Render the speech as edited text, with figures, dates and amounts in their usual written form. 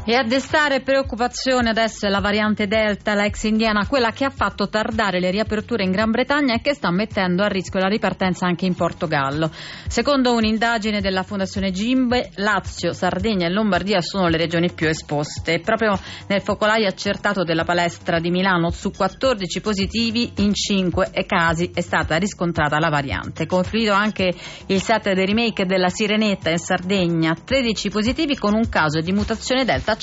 E a destare preoccupazione adesso è la variante Delta, la ex indiana, quella che ha fatto tardare le riaperture in Gran Bretagna e che sta mettendo a rischio la ripartenza anche in Portogallo. Secondo un'indagine della Fondazione Gimbe, Lazio, Sardegna e Lombardia sono le regioni più esposte. E proprio nel focolaio accertato della palestra di Milano, su 14 positivi, in 5 casi è stata riscontrata la variante. Confluito anche il set dei remake della Sirenetta in Sardegna, 13 positivi con un caso di mutazione Delta